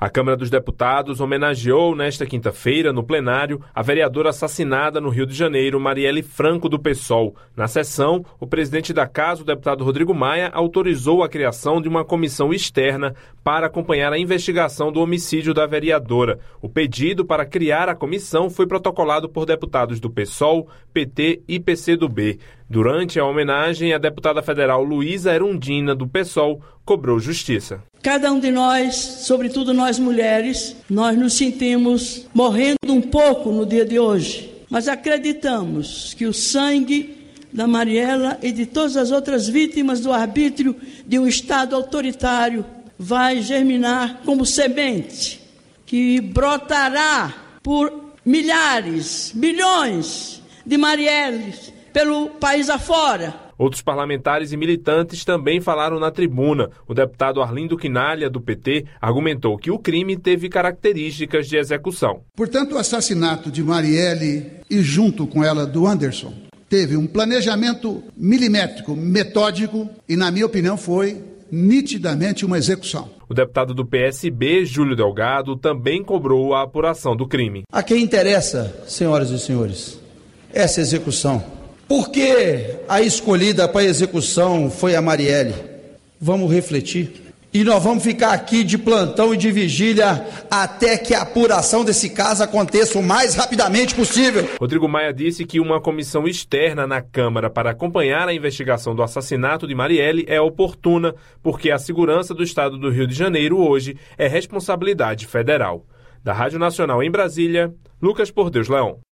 A Câmara dos Deputados homenageou nesta quinta-feira, no plenário, a vereadora assassinada no Rio de Janeiro, Marielle Franco, do PSOL. Na sessão, o presidente da Casa, o deputado Rodrigo Maia, autorizou a criação de uma comissão externa para acompanhar a investigação do homicídio da vereadora. O pedido para criar a comissão foi protocolado por deputados do PSOL, PT e PCdoB. Durante a homenagem, a deputada federal Luísa Erundina, do PSOL, cobrou justiça. Cada um de nós, sobretudo nós mulheres, nós nos sentimos morrendo um pouco no dia de hoje, mas acreditamos que o sangue da Mariela e de todas as outras vítimas do arbítrio de um Estado autoritário vai germinar como semente, que brotará por milhares, milhões de Marielles pelo país afora. Outros parlamentares e militantes também falaram na tribuna. O deputado Arlindo Quinalha, do PT, argumentou que o crime teve características de execução. Portanto, o assassinato de Marielle e, junto com ela, do Anderson, teve um planejamento milimétrico, metódico e, na minha opinião, foi nitidamente uma execução. O deputado do PSB, Júlio Delgado, também cobrou a apuração do crime. A quem interessa, senhoras e senhores, essa execução. Por que a escolhida para a execução foi a Marielle? Vamos refletir. E nós vamos ficar aqui de plantão e de vigília até que a apuração desse caso aconteça o mais rapidamente possível. Rodrigo Maia disse que uma comissão externa na Câmara para acompanhar a investigação do assassinato de Marielle é oportuna, porque a segurança do Estado do Rio de Janeiro hoje é responsabilidade federal. Da Rádio Nacional em Brasília, Lucas Por Deus Leão.